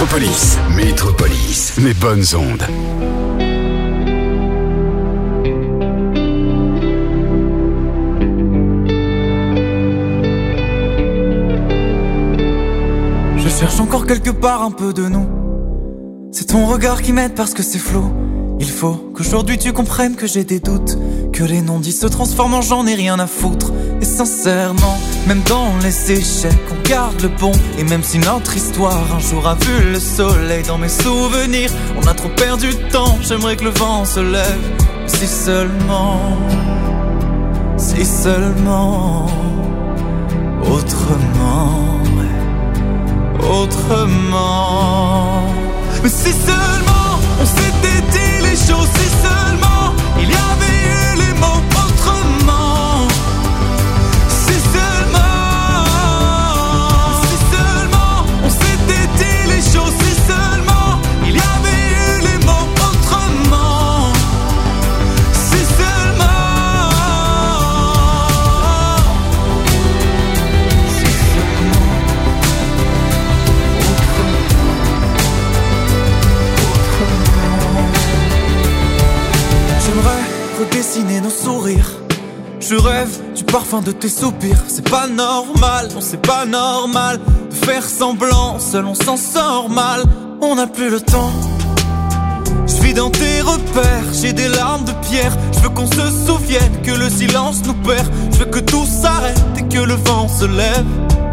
Métropolis, les bonnes ondes. Je cherche encore quelque part un peu de nous. C'est ton regard qui m'aide parce que c'est flou. Il faut qu'aujourd'hui tu comprennes que j'ai des doutes, que les non-dits se transforment en j'en ai rien à foutre. Et sincèrement, même dans les échecs, on garde le bon. Et même si notre histoire un jour a vu le soleil, dans mes souvenirs, on a trop perdu de temps. J'aimerais que le vent se lève. Si seulement, autrement, autrement. Mais si seulement on s'était dit les choses, si seulement il y avait eu les mots autrement. Si seulement on s'était dit les choses, si seulement il y avait eu les mots autrement. Si seulement. Redessiner nos sourires. Je rêve du parfum de tes soupirs. C'est pas normal, non c'est pas normal de faire semblant, seul on s'en sort mal. On n'a plus le temps. Je vis dans tes repères, j'ai des larmes de pierre. Je veux qu'on se souvienne que le silence nous perd. Je veux que tout s'arrête et que le vent se lève.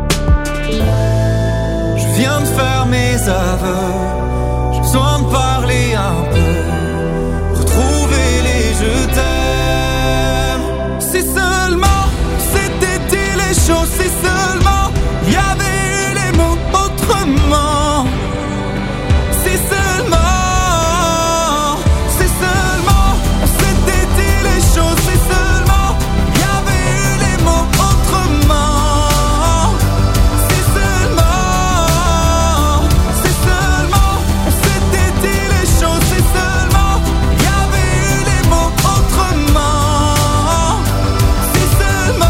Je viens de faire mes aveux. J'ai besoin de parler un peu, retrouver les je t'aime. Si seulement c'était dit les choses, si seulement il y avait eu les mots autrement. Si seulement on s'était dit les choses, si seulement il y avait eu les mots autrement. Si seulement on s'était dit les choses, si seulement il y avait eu les mots autrement. Si seulement.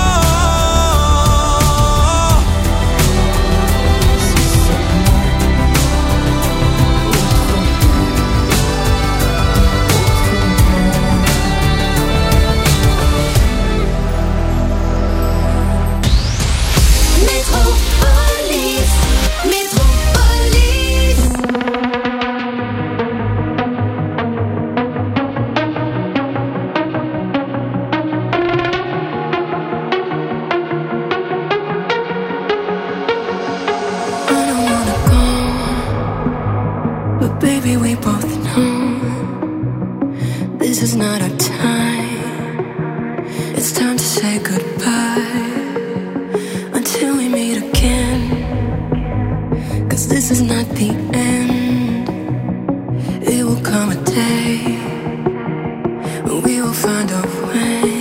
Métropolis, Métropolis. I don't wanna go, but baby we both know this is not our time. It's time to say goodbye until we meet again. 'Cause this is not the end. It will come a day when we will find a way.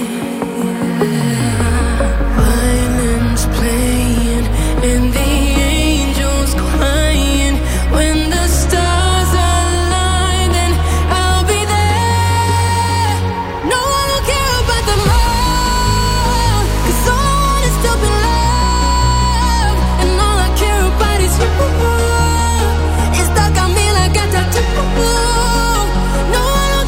Violins playing and the angels crying. When the stars align, then I'll be there. No one will care about the love, 'cause all I want is to be loved. And all I care about is you. It's stuck on me like a tattoo. No one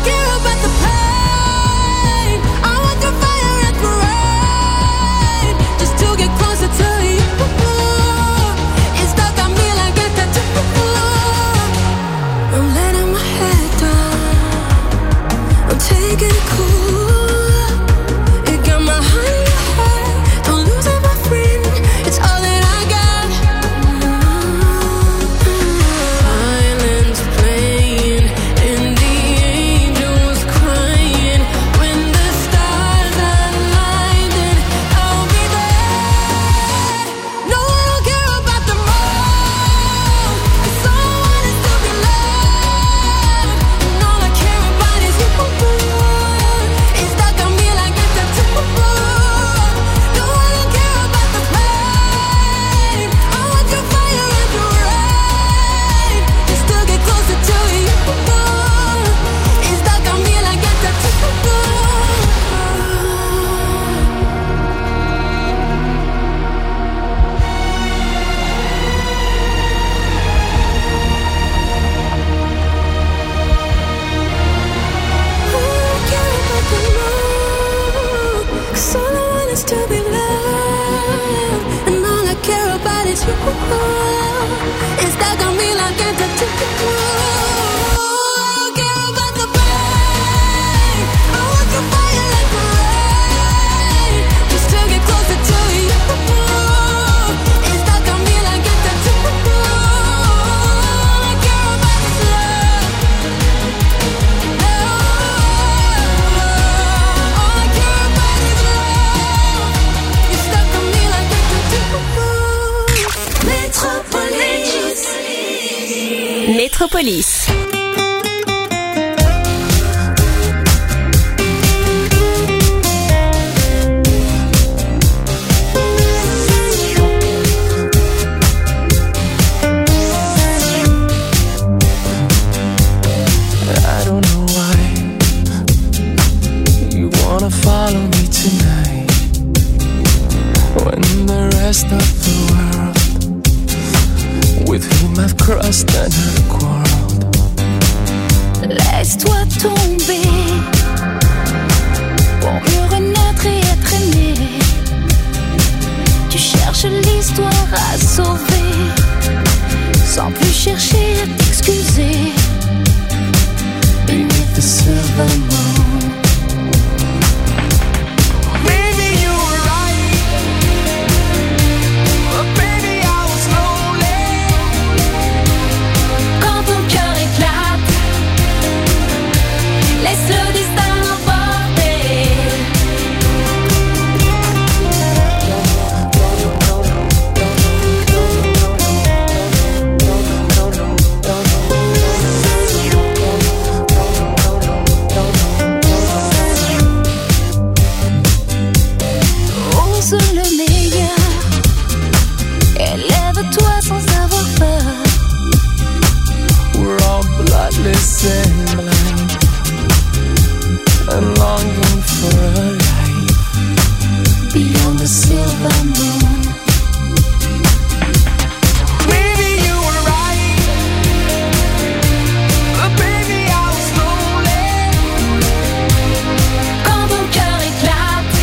It's stuck on me like a tattoo. Métropolis. I don't know why you wanna follow me tonight when the rest of the world with whom I've crossed another quarrel. Laisse-toi tomber pour mieux renaître et être aimé. Tu cherches l'histoire à sauver sans plus chercher à t'excuser. Beneath the silver moon. Laisse le destin l'emporter. Ose le meilleur, élève-toi sans avoir peur. We're all bloodless and blind and longing for a life Beyond the silver moon. Maybe you were right, but baby I was lonely. Quand ton cœur éclate,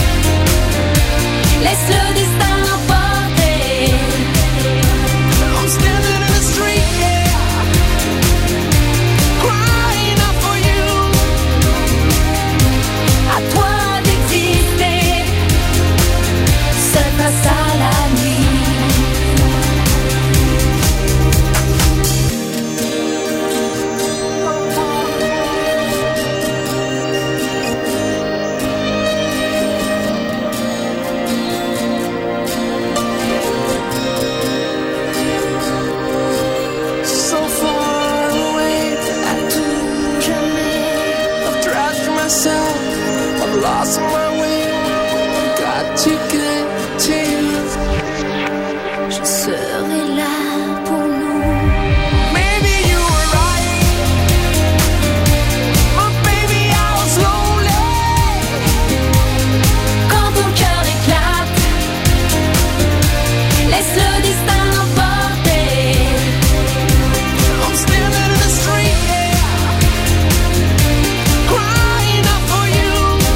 laisse le destin l'emporter. I'm standing in the street, yeah, crying out for you. À toi d'exister, seul face à la nuit. So far away, À tout jamais, I've trashed myself, I've lost my way. Got to get to you. je serai là pour nous. Maybe you were right, but baby I was lonely. Quand ton cœur éclate, laisse le destin l'emporter. I'm standing in the street, yeah, crying out for you.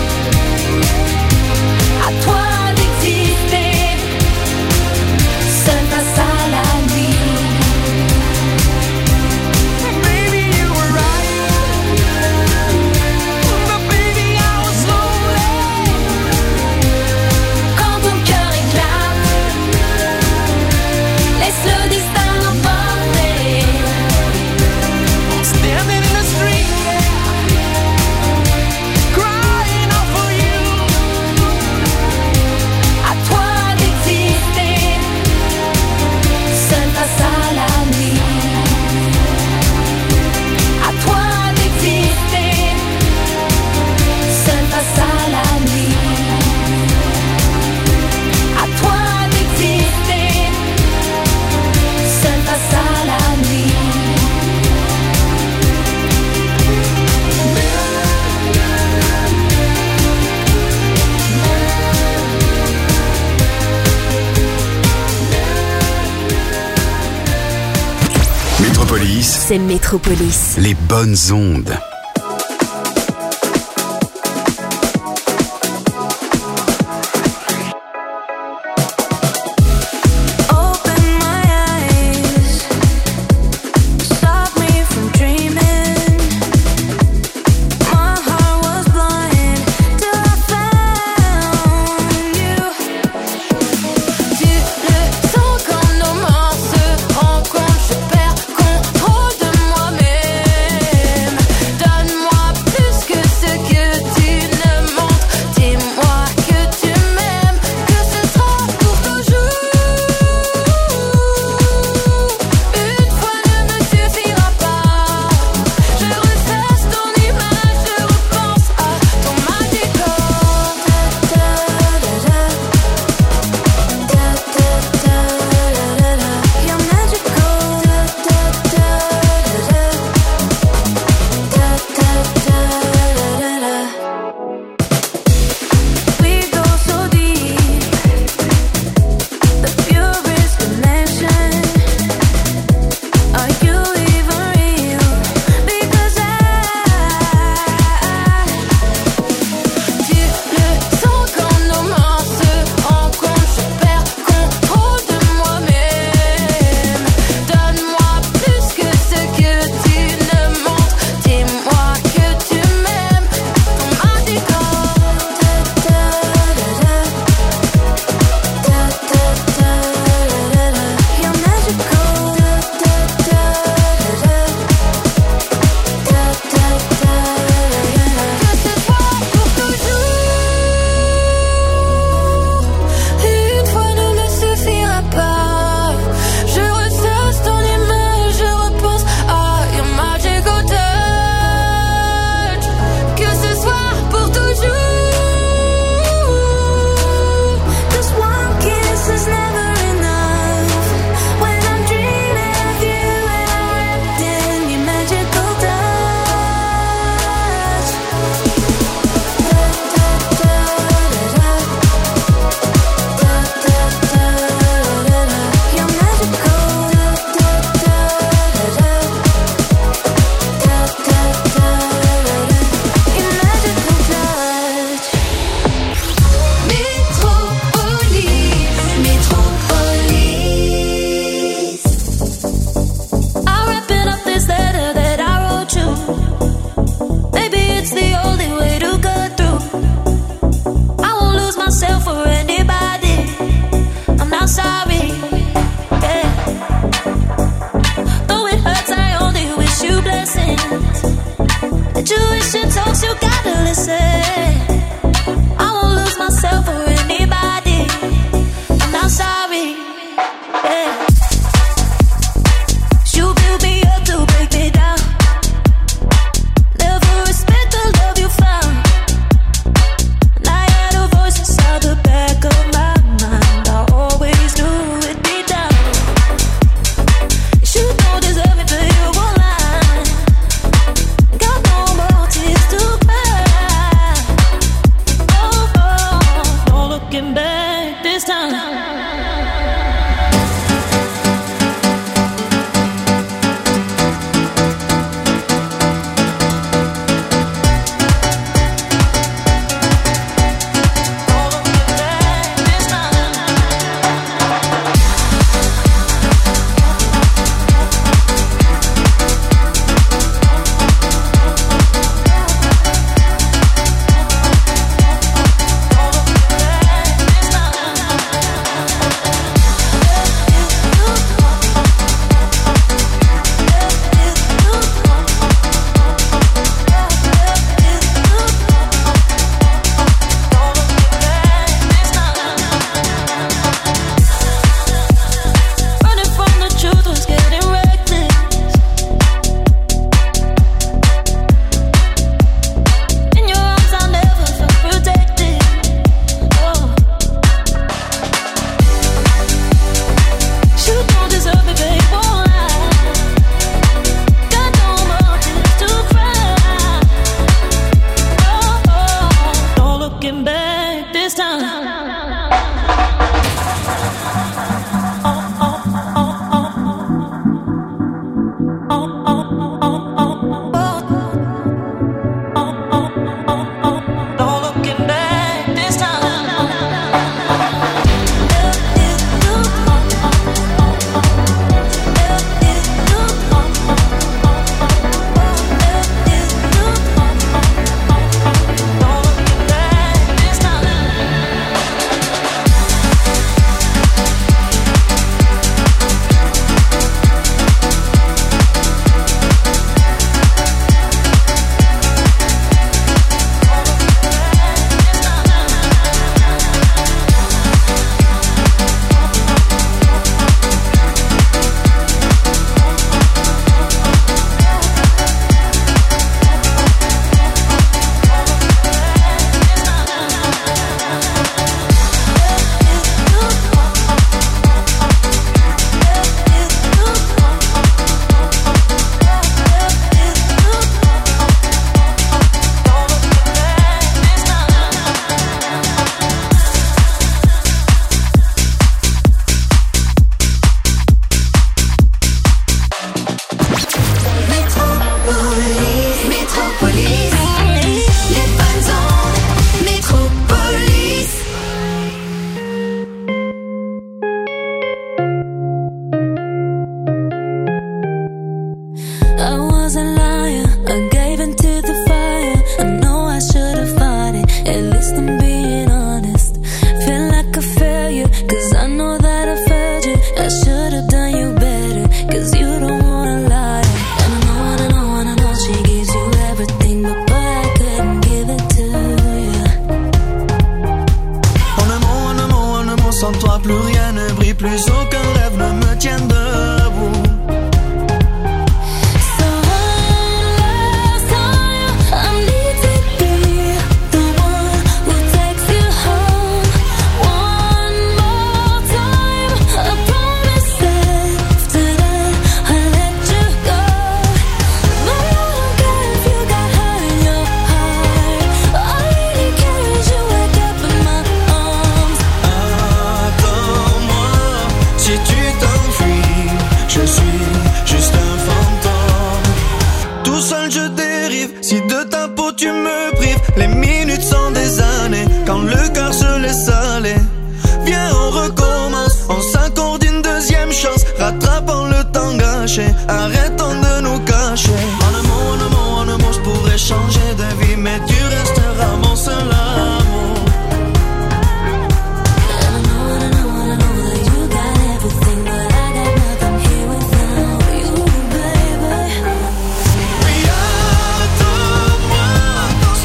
À toi d'exister, seul face à la nuit. Maybe you were right, but baby I was lonely. Quand ton cœur éclate, laisse le destin l'emporter. I'm standing in the street, yeah, crying out for you. À toi d'exister, seul face à la nuit. À toi d'exister, seul face à la nuit. À toi d'exister, seul face à la nuit. Métropolis, C'est Métropolis. les bonnes ondes. Open you gotta listen. I won't lose myself for anybody. I'm not sorry. Yeah. You build me up to break me down. Never respect the love you found. And I had a voice inside the back of my mind. I always knew it'd be down. You don't deserve it, but you won't lie. Got no more tears to cry. Oh, oh, no looking back this time. Arrêtons de nous cacher. En un mot, je pourrais changer de vie, mais tu resteras mon seul amour. Regarde-moi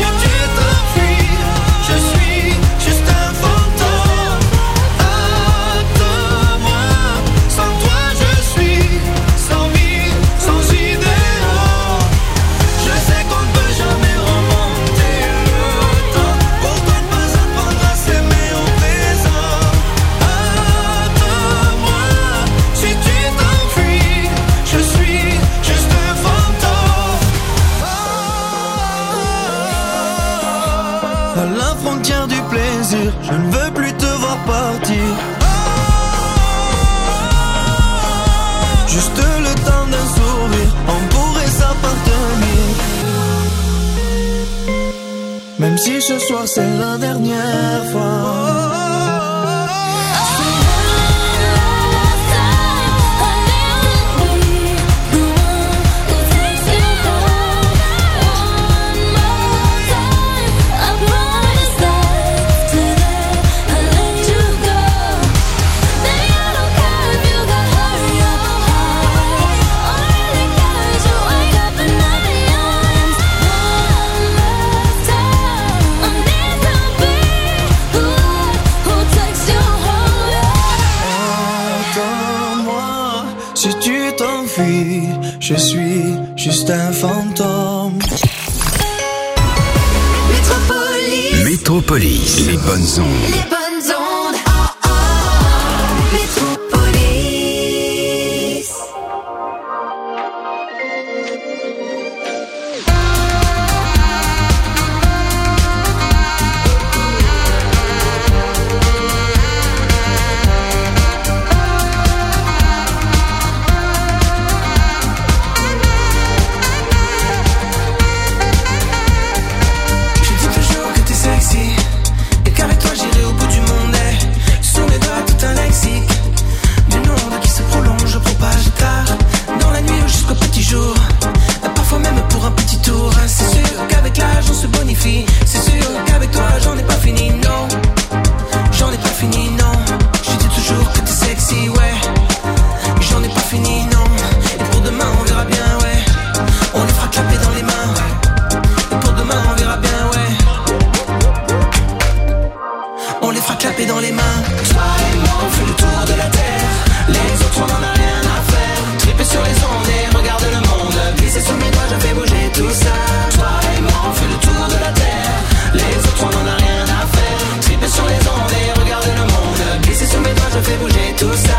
juste le temps d'un sourire, on pourrait s'appartenir. Même si ce soir c'est la dernière fois. Je suis juste un fantôme. Métropolis. Métropolis. Les bonnes ondes. Les bonnes ondes. Oh, oh, oh. Métropolis. C'est sûr qu'avec toi j'en ai pas fini, non. J'en ai pas fini, non. Je dis toujours que t'es sexy, ouais. J'en ai pas fini, non. Et pour demain on verra bien, ouais. On les fera clapper dans les mains, ouais. Et pour demain on verra bien, ouais. On les fera clapper dans les mains. Toi et moi on fait le tour de la terre. Les autres on en a rien à faire. Tripper sur les ondes et regarde le monde. Glisser sur mes doigts, je fais bouger tout ça. Toi et moi on fait le tour de la terre. Les autres on en a rien à faire. Tripper sur les ondes et regarde le monde. Glisser sur mes doigts, je fais bouger tout ça.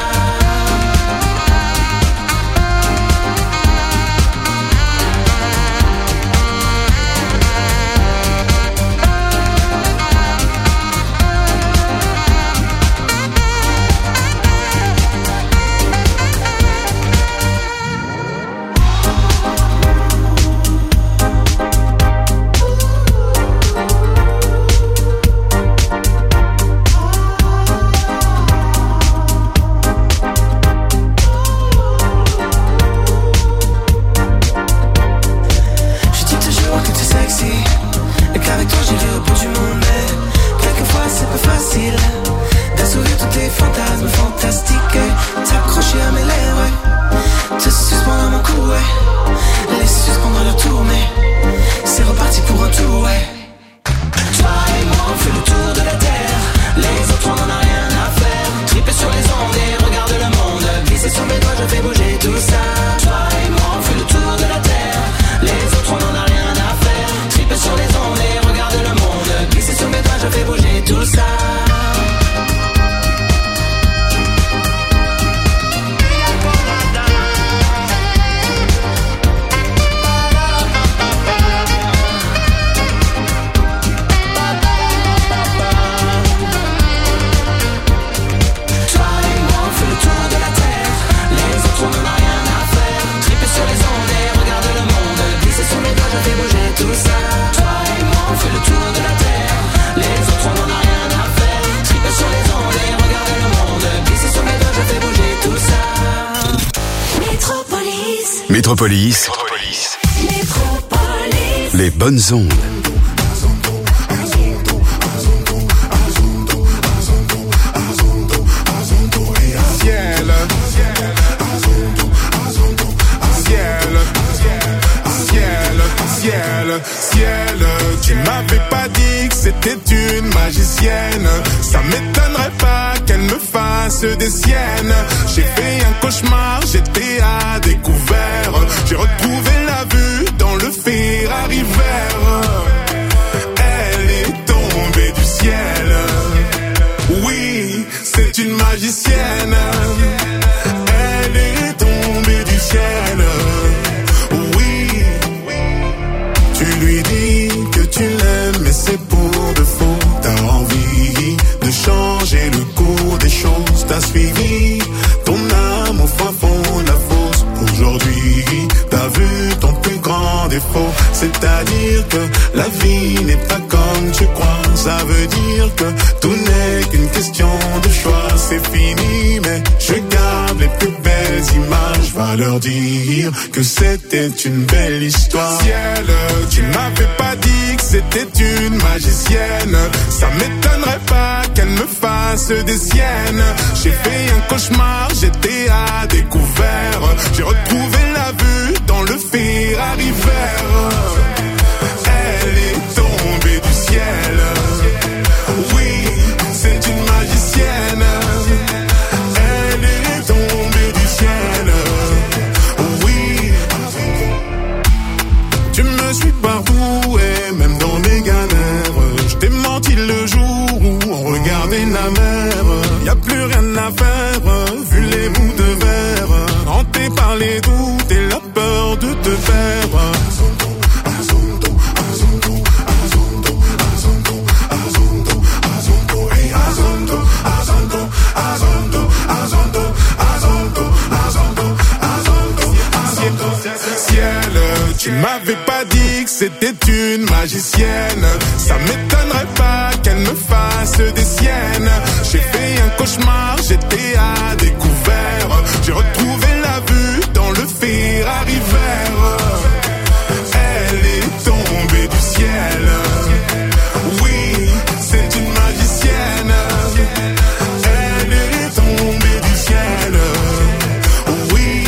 Métropolis. Les bonnes ondes. Ciel, tu m'avais pas dit que c'était une magicienne. Ça m'étonnerait pas qu'elle me fasse des siennes. J'ai fait un cauchemar, j'étais à découvert. J'ai retrouvé la vue dans le Ferrari vert. Elle est tombée du ciel. Oui, c'est une magicienne. Elle est tombée du ciel. Tu lui dis que tu l'aimes, mais c'est pour de faux. T'as envie de changer le cours des choses. T'as suivi ton âme. aujourd'hui, t'as vu ton plus grand défaut. C'est-à-dire que la vie n'est pas comme tu crois. Ça veut dire que tout n'est qu'une question de choix. C'est fini, mais je garde les plus belles images. Va leur dire que c'était une belle histoire. Ciel, tu m'avais pas dit que c'était une magicienne. Ça m'étonnerait pas qu'elle me fasse des siennes. J'ai fait un cauchemar, j'étais à découvert. J'ai retrouvé la vue dans le Ferrari vert. Elle est tombée du ciel. Oui, c'est une magicienne. Elle est tombée du ciel. Oui, tu me suis partout et même dans des galères. Je t'ai menti le jour où on regardait la mer. Y'a plus rien à faire, vu les bouts de verre. Hanté par les doutes et la peur de te perdre. Ciel, tu m'avais pas dit que c'était une magicienne. Ça m'étonnerait pas qu'elle me fasse des siennes. J'ai fait un cauchemar, j'étais à découvert. J'ai retrouvé la vue dans le Ferrari vert. Elle est tombée du ciel. Oui, c'est une magicienne. Elle est tombée du ciel. Oui.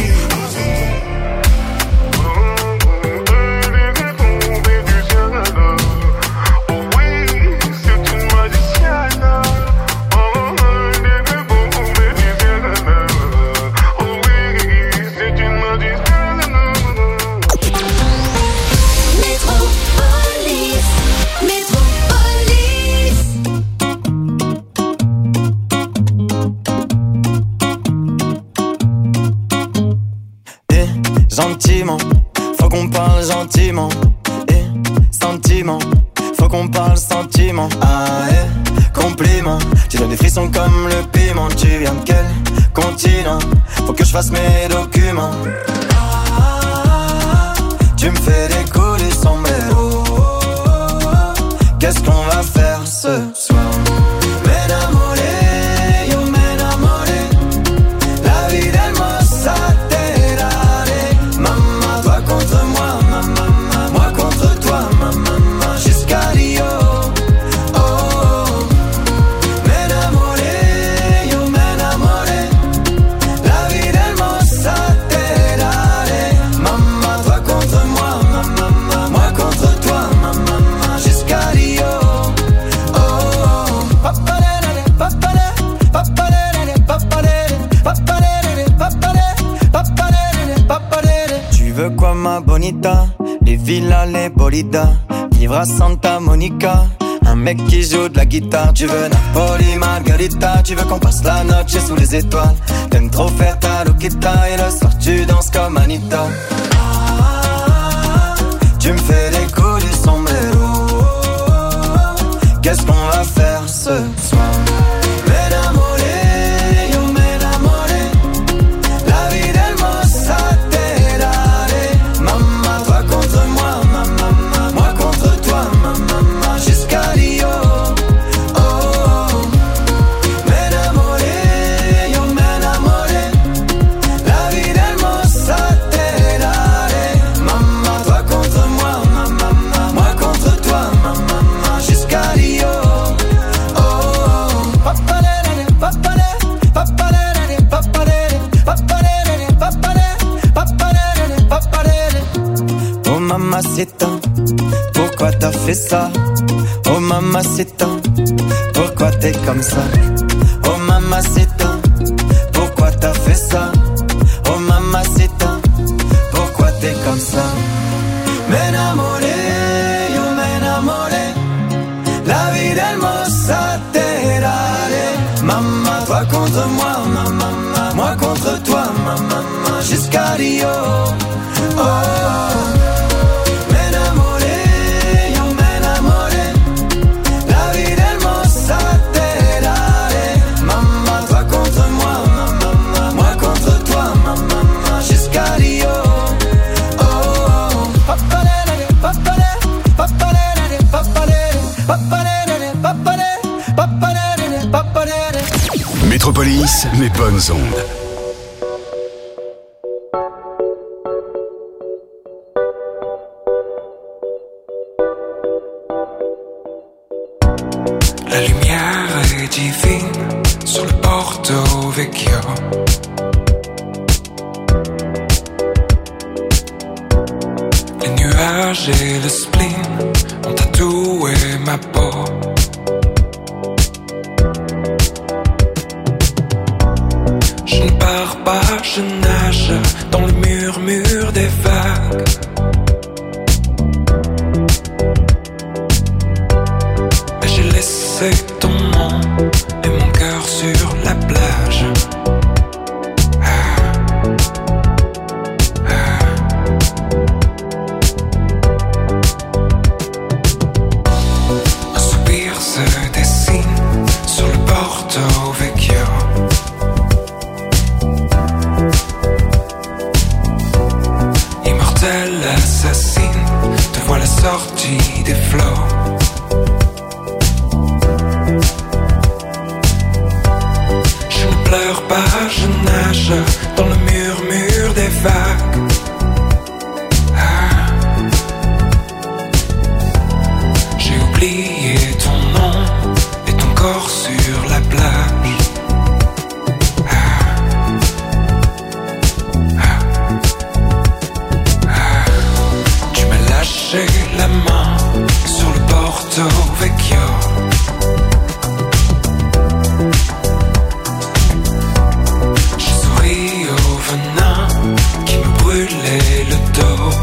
Gentiment, faut qu'on parle gentiment. Et sentiment, faut qu'on parle sentiment. Ah, compliment, tu donnes des frissons comme le piment. Tu viens de quel continent? Faut que je fasse mes documents. Tu me fais décoller son sombrero. Qu'est-ce qu'on va faire ce soir? Quoi ma bonita, les villas, les bolidas, vivre à Santa Monica, un mec qui joue de la guitare. Tu veux Napoli, Margarita, tu veux qu'on passe la noche sous les étoiles. T'aimes trop faire ta loquita et le soir tu danses comme Anita. Tu me fais les coups du sombrero. Qu'est-ce qu'on va faire ce soir? Mamacita, pourquoi t'as fait ça? Oh mamacita, pourquoi t'es comme ça? Oh mamacita, pourquoi t'as fait ça? Oh mamacita, pourquoi t'es comme ça? M'enamoré, yo m'enamoré, la vie hermosa te daré. Maman, toi contre moi, maman, moi contre toi, maman, jusqu'à Rio. Oh. Jusqu'à Rio. Métropolis, les bonnes ondes. La lumière est divine sur le Porto Vecchio. Les nuages et le spleen ont tatoué ma peau. Je ne pars pas, je nage dans le murmure des vagues. Mais j'ai laissé ton nom et mon cœur sur la plage. Un soupir se dessine sur le Porto Vecchio. Immortelle assassine, te voilà sortie des flots. Je ne pleure pas, je nage dans le murmure des vagues. J'ai oublié ton nom et ton corps sur la plage. Tu m'as lâché la main sur le Porto Vecchio. J'ai souri au venin qui me brûlait le dos.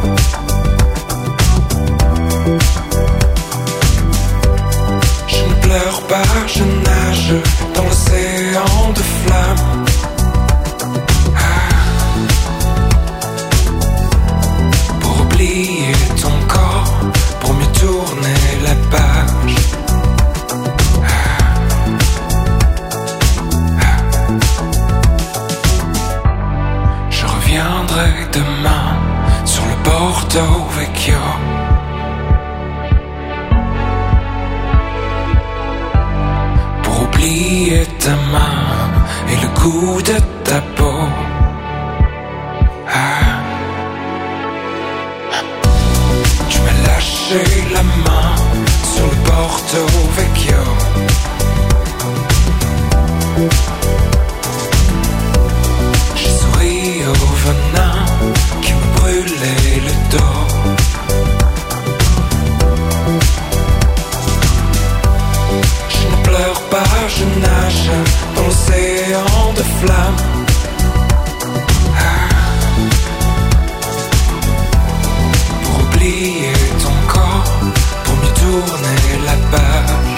Je ne pleure pas, je nage dans l'océan de flammes. Pour oublier ton corps, pour mieux tourner la page. Je reviendrai demain sur le Porto Vecchio. Pour oublier ta main et le goût de ta peau. Tu m'as lâché la main sur le Porto Vecchio. J'ai souri au venin qui me brûlait le dos. Je ne pleure pas, je nage dans l'océan de flammes. Pour oublier ton corps, pour mieux tourner la page.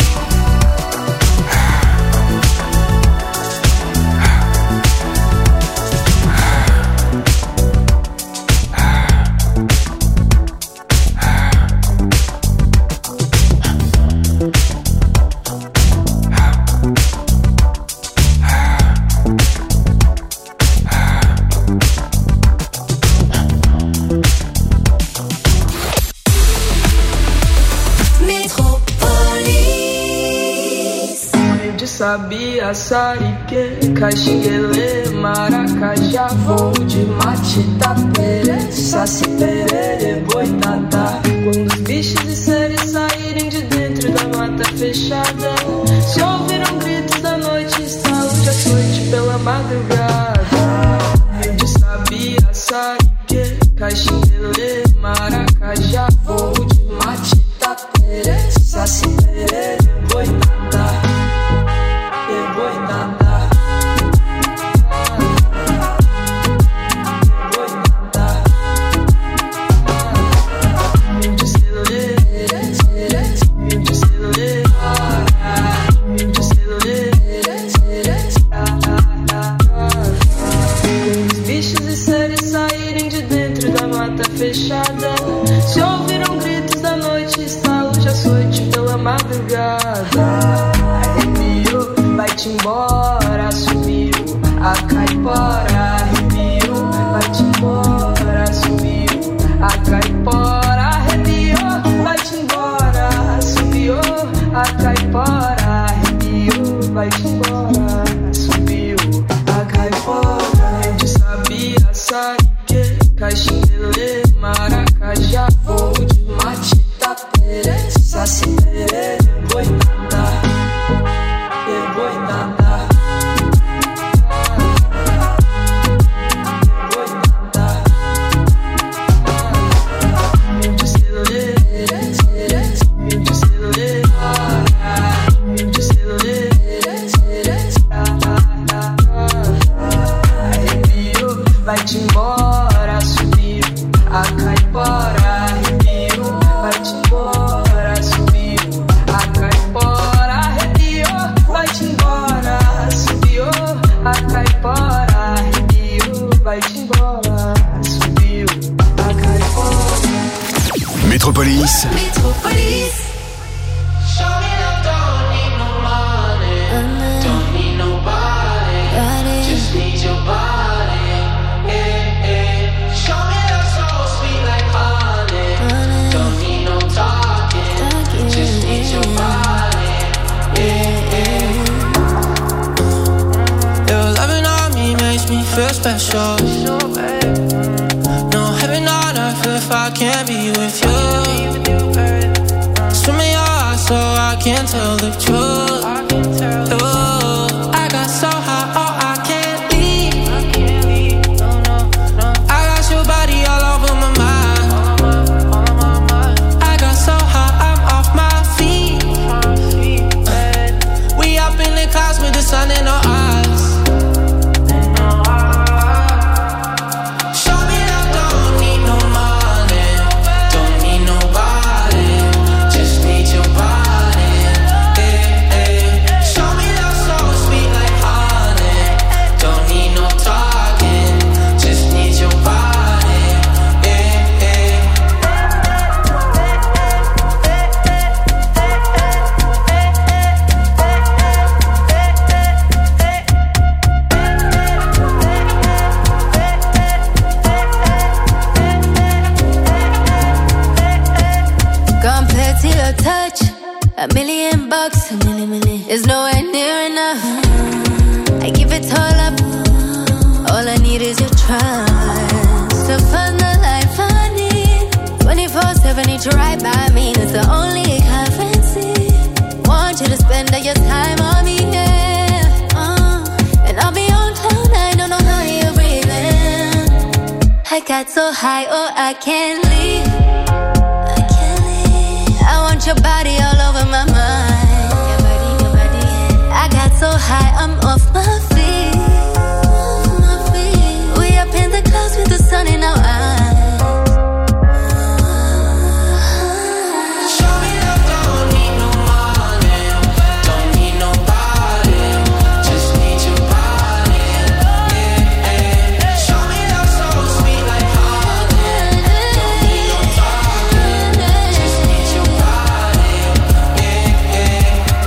Sabia, Sarique, Caxinguele, Maracajá, voo de mate, tapere, saci, perere, boitatá. Quando os bichos e seres saírem de dentro da mata fechada, se ouviram gritos da noite, estalo de açoite pela madrugada. De Sabia, Sarique, Caxinguele, Maracajá, voo de mate, tapere, saci, perere, boitatá. a caipora arrepiou, vai-te embora, subiu. A caipora arrepiou, vai-te embora, subiu. A caipora arrepiou, vai-te embora, subiu. A caipora. Métropolis. Métropolis. Feel special. No heaven on earth if I can't be with you. Swim in your eyes so I can't tell the truth. Ooh, I got so high, oh I can't leave. I got your body all over my mind. I got so high, I'm off my feet. We up in the clouds with the sun in our eyes. $1 million, $1 million is nowhere near enough. I give it all up. All I need is your trust to find the life I need. 24/7 need you right by me. That's the only currency. Want you to spend all your time on me, yeah. And I'll be on cloud nine, don't know how you're breathing. I got so high, oh I can't leave. I want your body all over my mind. Your body. I got so high, I'm off my feet. We up in the clouds with the sun in our eyes. Show me love, don't need no money, don't need nobody, just need your body. Yeah. Show me love so sweet like honey, don't need no talking, just need your body. Yeah.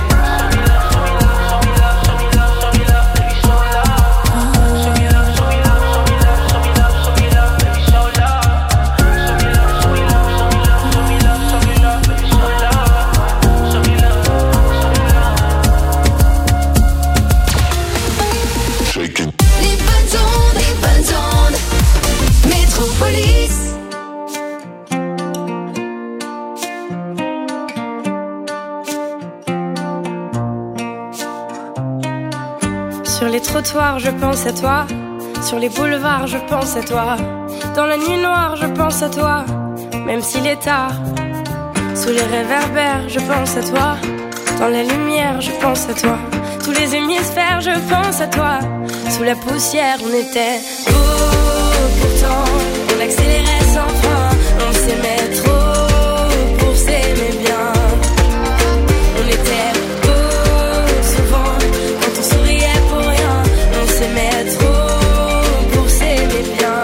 Les bonnes ondes. Métropolis. Sur les trottoirs, je pense à toi. Sur les boulevards, je pense à toi. Dans la nuit noire, je pense à toi. Même s'il est tard. Sous les réverbères, je pense à toi. Dans la lumière, je pense à toi. Tous les hémisphères, je pense à toi. Sous la poussière, on était beau. Pourtant, on accélérait sans frein. On s'aimait trop pour s'aimer bien. On était beau souvent quand on souriait pour rien. On s'aimait trop pour s'aimer bien.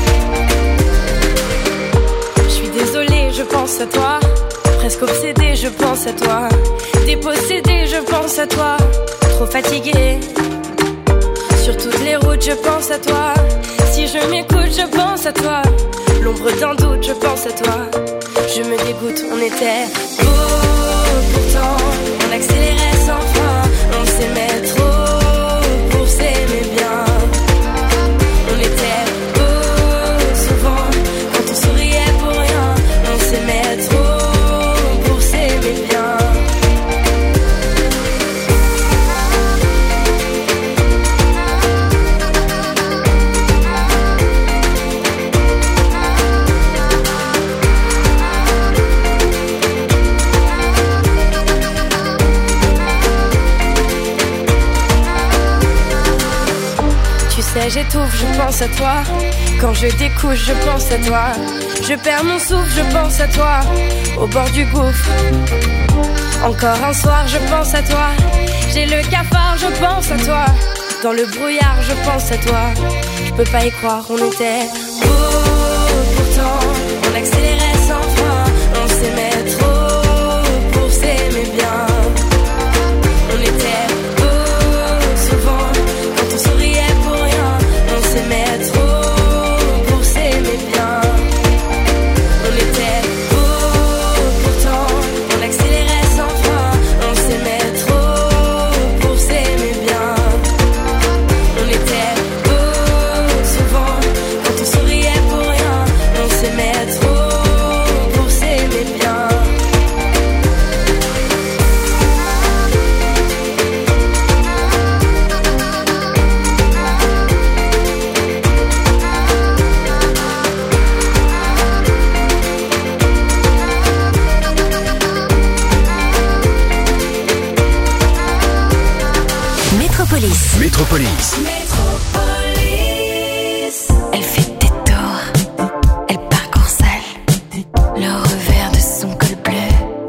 Je suis désolée, je pense à toi. Presque obsédée, je pense à toi. Dépossédée, je pense à toi. Trop fatiguée. Sur toutes les routes, je pense à toi. Si je m'écoute, je pense à toi. L'ombre d'un doute, je pense à toi. Je me dégoûte, on était beau. Pourtant, on accélérait sans frein. On s'aimait trop pour s'aimer bien. On était beau souvent quand on souriait pour rien. On s'aimait trop pour s'aimer bien. J'étouffe, je pense à toi. Quand je découche, je pense à toi. Je perds mon souffle, je pense à toi. Au bord du gouffre. Encore un soir, je pense à toi. J'ai le cafard, je pense à toi. Dans le brouillard, je pense à toi. Je peux pas y croire, on était beau. Pourtant, on accélérait sans frein. On s'aimait trop pour s'aimer bien. On était beau, souvent, quand on souriait pour rien. On s'aimait trop pour s'aimer bien. On était beau, pourtant, on accélérait sans frein. On s'aimait trop pour s'aimer bien. On était beau, souvent, quand on souriait pour rien. On s'aimait trop pour s'aimer bien. Métropolis. Métropolis. Elle fait des tours, elle parcourt seule le revers de son col bleu.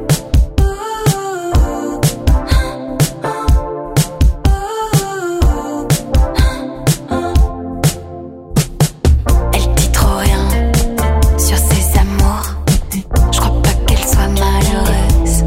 Elle dit trop rien sur ses amours. Je crois pas qu'elle soit malheureuse.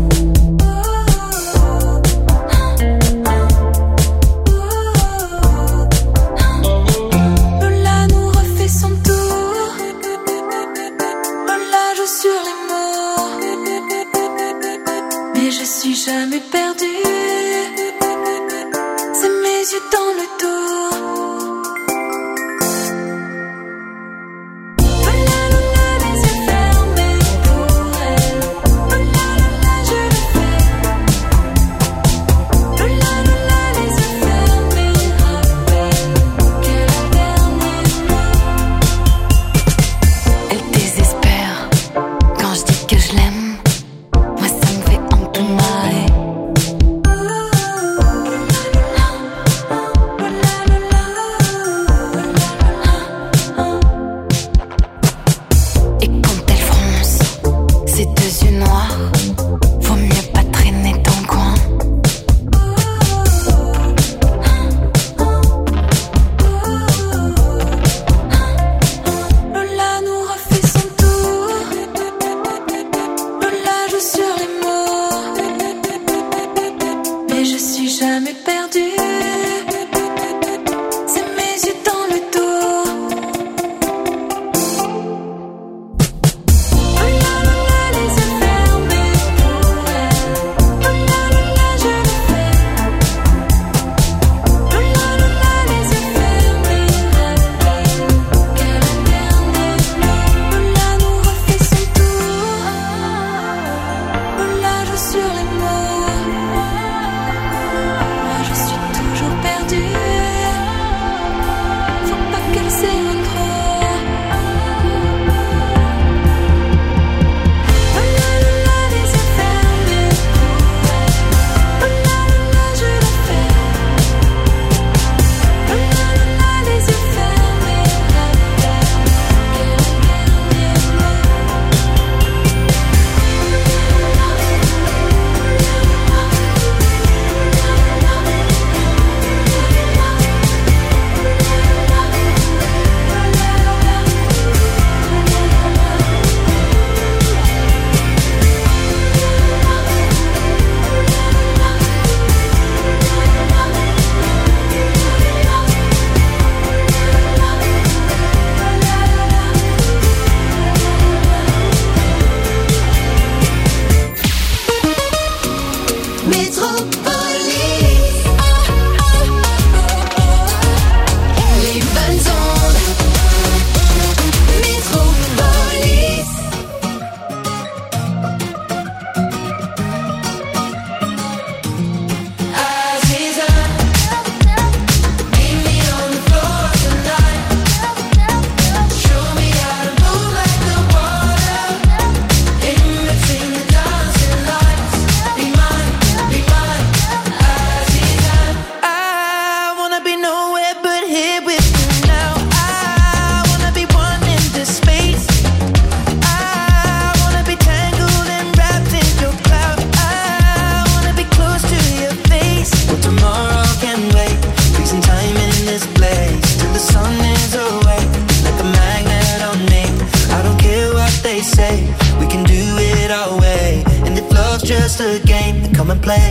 they say. We can do it our way. And if love's just a game, then come and play.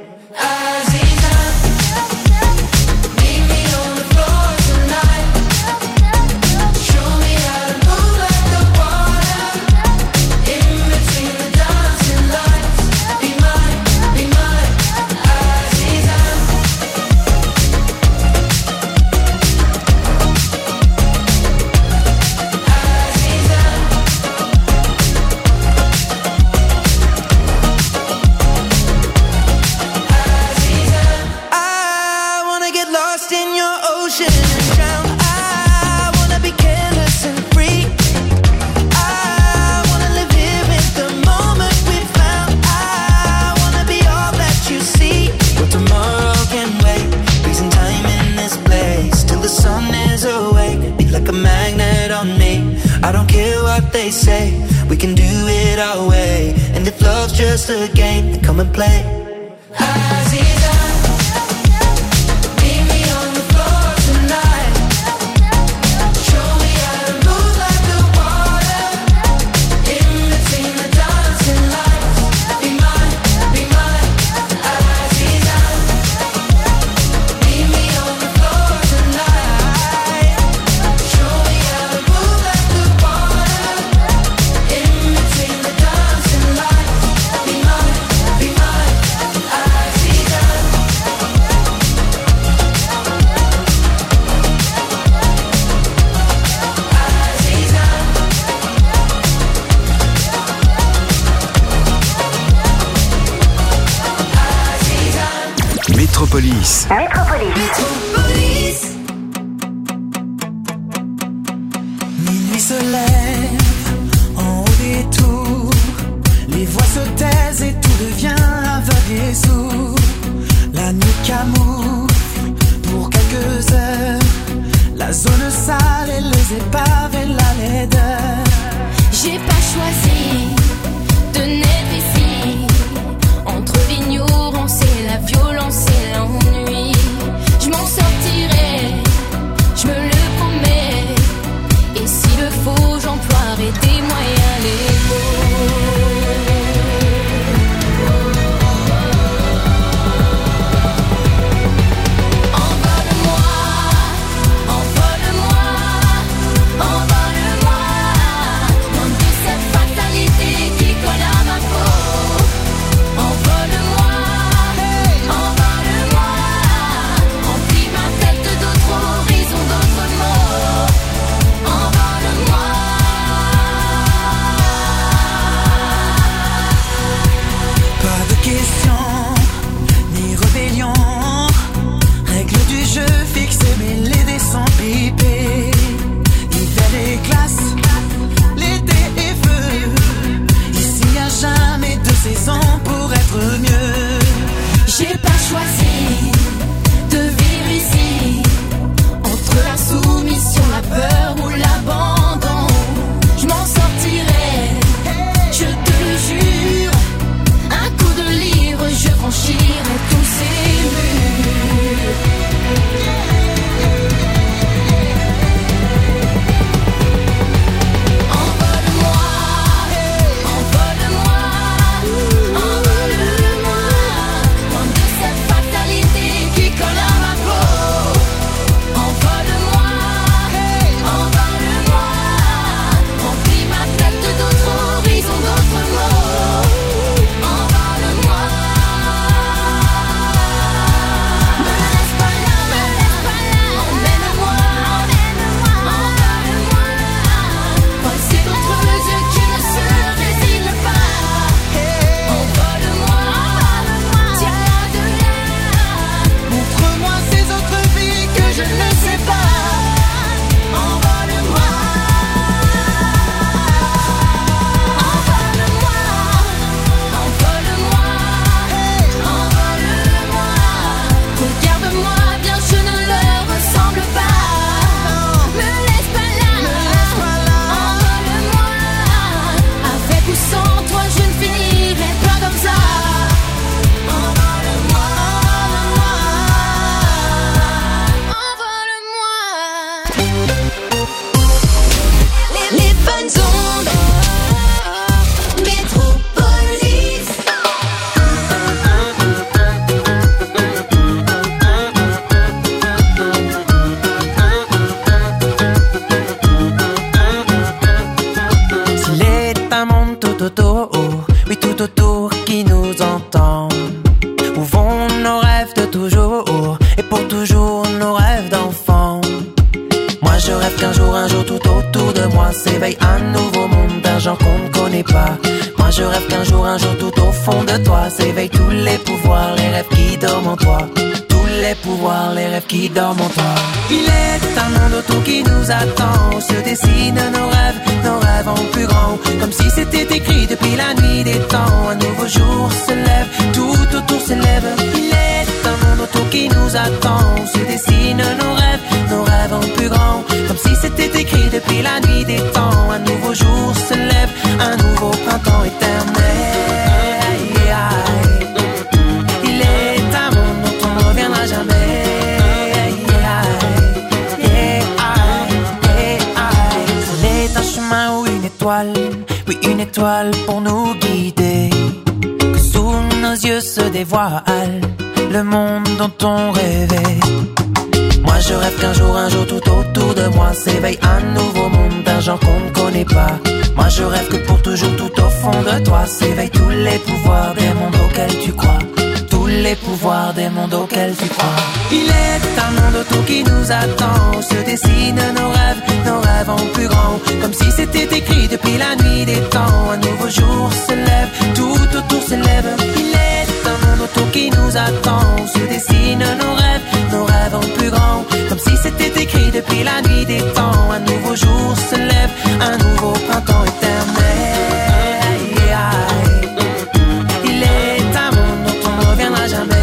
They say we can do it our way, and if love's just a game, then come and play. Métropolis. Minuit se lève en haut des tours, les voix se taisent et tout devient aveugle et sourd. La nuit camoufle pour quelques heures la zone sale et les épaves et la laideur. J'ai pas choisi de naître ici, entre l'ignorance et la violence et l'ennui. Je m'en sortirai, je me le promets. Et s'il le faut, j'emploierai des moyens légaux. Envole-moi, envole-moi, envole-moi. s'éveille un nouveau monde d'un genre qu'on ne connaît pas. Moi je rêve qu'un jour tout au fond de toi s'éveillent tous les pouvoirs, les rêves qui dorment en toi. Tous les pouvoirs, les rêves qui dorment en toi. Il est un monde autour qui nous attend, où se dessinent nos rêves en plus grand. Comme si c'était écrit depuis la nuit des temps. Un nouveau jour se lève, tout autour s'élève. Il est un monde autour qui nous attend, où se dessinent nos rêves en plus grand. Comme si c'était écrit depuis la nuit des temps. Un nouveau jour se lève, un nouveau printemps éternel. Il est un monde dont on ne reviendra jamais. C'est un chemin ou une étoile, oui une étoile pour nous guider. Que sous nos yeux se dévoile le monde dont on rêvait. Moi je rêve qu'un jour tout autour de moi s'éveille un nouveau monde d'un genre qu'on ne connaît pas. Moi je rêve que pour toujours tout au fond de toi s'éveillent tous les pouvoirs des mondes auxquels tu crois. Tous les pouvoirs des mondes auxquels tu crois. Il est un monde autour qui nous attend, où se dessinent nos rêves en plus grand. Comme si c'était écrit depuis la nuit des temps. Un nouveau jour se lève, tout autour s'élève. Il est un monde autour qui nous attend, où se dessinent nos rêves en plus grand. Comme si c'était écrit depuis la nuit des temps. Un nouveau jour se lève, un nouveau printemps éternel. Il est un monde dont on ne reviendra jamais.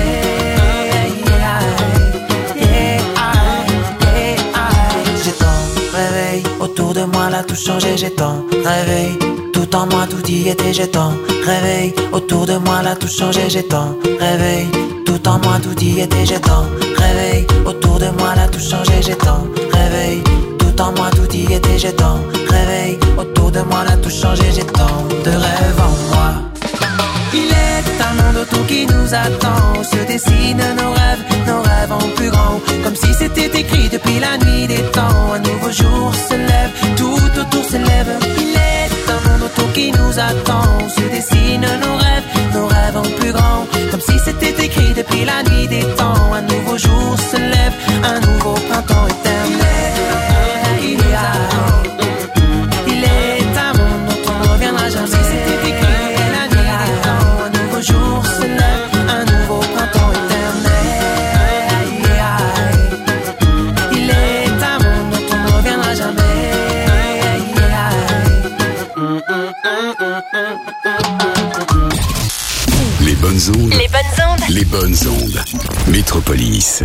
J'ai tant rêvé, autour de moi là tout changé. J'ai tant rêvé, tout en moi tout y était. J'ai tant rêvé, autour de moi là tout changé. J'ai tant rêvé, tout en moi tout y était. J'ai tant rêvé, autour de moi là tout changé. J'ai tant rêvé, tout en moi tout y était. J'ai tant rêvé, autour de moi là tout changé. J'ai tant de rêves en moi. Il est un monde autour qui nous attend, où se dessinent nos rêves en plus grand. Comme si c'était écrit depuis la nuit des temps. Un nouveau jour se lève, tout autour s'élève. Il est un monde autour qui nous attend, où se dessinent nos rêves en plus grand. Comme si c'était écrit depuis la nuit des temps. Un nouveau jour se lève, un nouveau printemps éternel. Il est un monde dont on ne reviendra jamais. Si c'était écrit jour se lève, un nouveau printemps éternel. Il est un monde dont on ne reviendra jamais. Les bonnes ondes. Les bonnes ondes. Les bonnes ondes. Métropolis.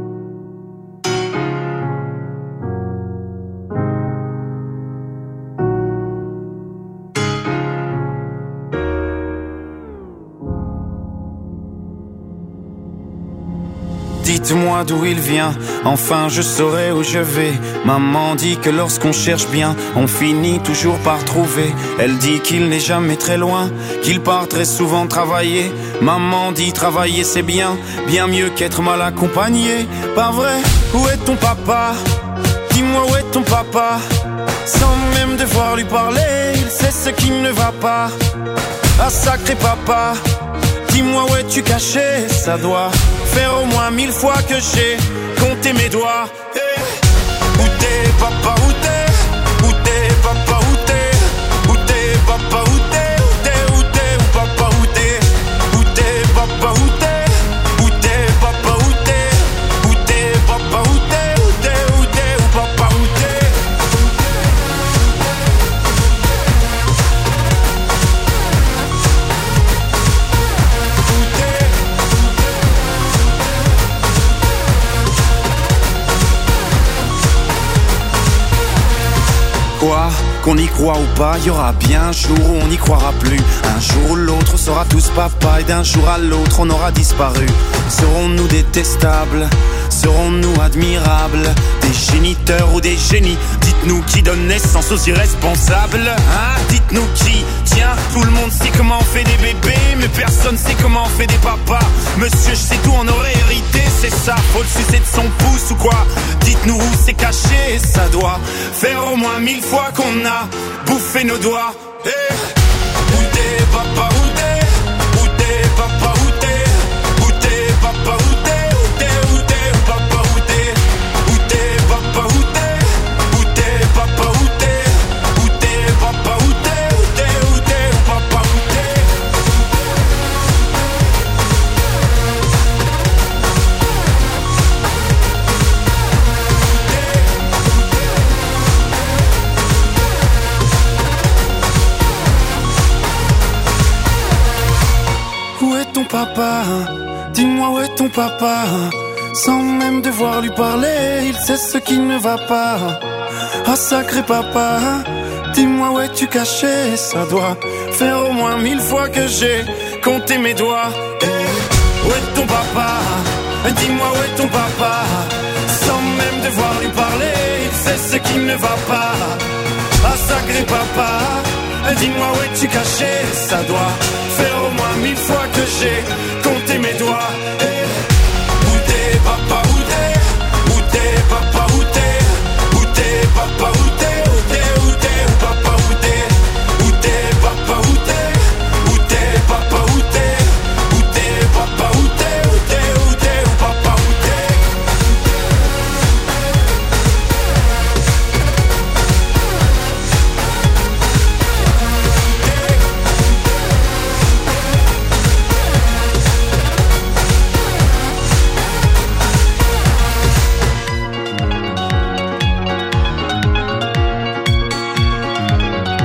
Dites-moi d'où il vient, enfin je saurai où je vais. Maman dit que lorsqu'on cherche bien, on finit toujours par trouver. Elle dit qu'il n'est jamais très loin, qu'il part très souvent travailler. Maman dit travailler c'est bien, bien mieux qu'être mal accompagné. Pas vrai? Où est ton papa? Dis-moi où est ton papa? Sans même devoir lui parler, il sait ce qui ne va pas. Ah sacré papa, dis-moi où es-tu caché? Ça doit faire au moins 1000 fois que j'ai compté mes doigts. Hey. Où t'es papa, où t'es? Où t'es papa, où t'es? Où t'es papa, où t'es? Où t'es, où t'es, où papa, où t'es? Où t'es papa, où t'es? Où t'es papa, où t'es? Où t'es papa, où t'es? Où t'es, où t'es, où papa, où t'es? Quoi? Qu'on y croit ou pas, y aura bien un jour où on n'y croira plus. Un jour ou l'autre on sera tous papa, et d'un jour à l'autre on aura disparu. Serons-nous détestables? Serons-nous admirables? Des géniteurs ou des génies? Dites-nous qui donne naissance aux irresponsables, hein? Dites-nous qui? Tiens, tout le monde sait comment on fait des bébés, mais personne sait comment on fait des papas. Monsieur, je sais tout, on aurait hérité, c'est ça. Faut le sucer de son pouce ou quoi? Dites-nous où c'est caché, ça doit faire au moins 1000 fois qu'on a bouffé nos doigts. Hey. Où t'es papa, où t'es? Où t'es papa, où t'es? Où t'es papa, où t'es? Où t'es, où t'es, où papa, où t'es? Où t'es papa, où t'es? Où t'es papa, où t'es? Où papa, dis-moi où est ton papa. Sans même devoir lui parler, il sait ce qui ne va pas. Ah sacré papa, dis-moi où es-tu caché. Ça doit faire au moins 1000 fois que j'ai compté mes doigts. Où est ton papa? Dis-moi où est ton papa? Sans même devoir lui parler, il sait ce qui ne va pas. Ah sacré papa, dis-moi où es-tu caché. Ça doit faire au moins 1000 fois que j'ai compté mes doigts.